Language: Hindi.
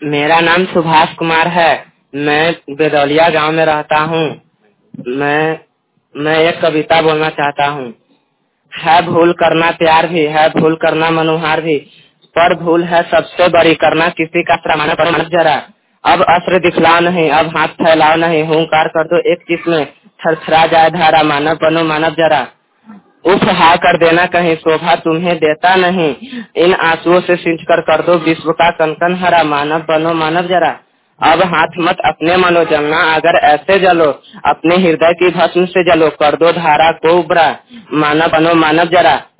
मेरा नाम सुभाष कुमार है। मैं बेदौलिया गांव में रहता हूँ। मैं एक कविता बोलना चाहता हूँ। है भूल करना प्यार भी, है भूल करना मनुहार भी, पर भूल है सबसे बड़ी करना किसी का प्रमाण पर मत जरा। अब अस्त्र दिखलाओ नहीं, अब हाथ फैलाओ नहीं, हुंकार कर दो एक चीज में थरथरा जाए धारा। मानव बनो मानव जरा, उफ हा कर देना कहीं शोभा तुम्हें देता नहीं। इन आंसुओं से सिंच कर दो विश्व का कनकन हरा। मानव बनो मानव जरा, अब हाथ मत अपने मनो जलना अगर ऐसे जलो, अपने हृदय की भस्म से जलो कर दो धारा को उबरा। मानव बनो मानव जरा।